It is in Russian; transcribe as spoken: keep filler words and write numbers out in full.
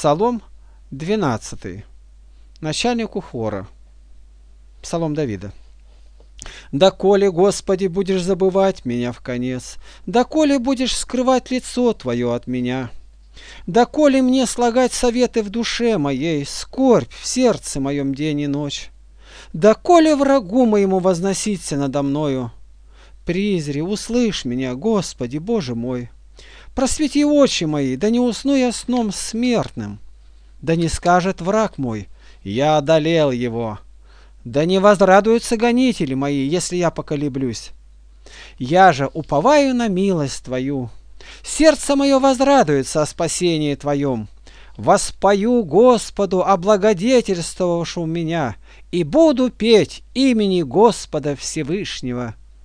Псалом двенадцатый. Начальнику хора. Псалом Давида. «Доколе, Господи, будешь забывать меня вконец, доколе будешь скрывать лицо Твое от меня, доколе мне слагать советы в душе моей, скорбь в сердце моем день и ночь, доколе врагу моему возноситься надо мною, призри, услышь меня, Господи, Боже мой, просвети очи мои, да не усну я сном смертным, да не скажет враг мой, я одолел его». Да не возрадуются гонители мои, если я поколеблюсь. Я же уповаю на милость Твою. Сердце мое возрадуется о спасении Твоем. Воспою Господу, облагодетельствовавшему меня, и буду петь имени Господа Всевышнего.